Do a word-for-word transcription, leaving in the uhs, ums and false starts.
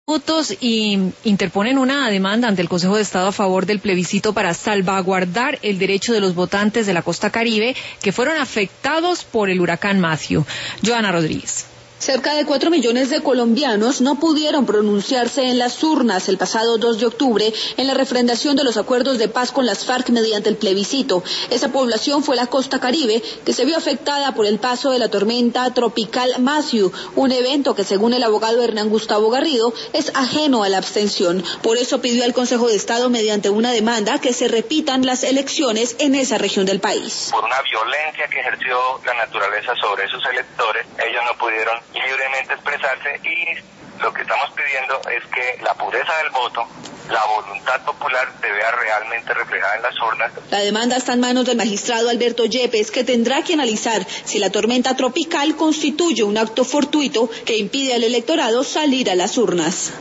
Minutos y interponen una demanda ante el Consejo de Estado a favor del plebiscito para salvaguardar el derecho de los votantes de la costa Caribe que fueron afectados por el huracán Matthew. Joana Rodríguez. Cerca de cuatro millones de colombianos no pudieron pronunciarse en las urnas el pasado dos de octubre en la refrendación de los acuerdos de paz con las FARC mediante el plebiscito. Esa población fue la costa Caribe, que se vio afectada por el paso de la tormenta tropical Matthew, un evento que, según el abogado Hernán Gustavo Garrido, es ajeno a la abstención. Por eso pidió al Consejo de Estado, mediante una demanda, que se repitan las elecciones en esa región del país. Por una violencia que ejerció la naturaleza sobre sus electores, ellos no pudieron libremente expresarse, y lo que estamos pidiendo es que la pureza del voto, la voluntad popular, se vea realmente reflejada en las urnas. La demanda está en manos del magistrado Alberto Yepes, que tendrá que analizar si la tormenta tropical constituye un acto fortuito que impide al electorado salir a las urnas.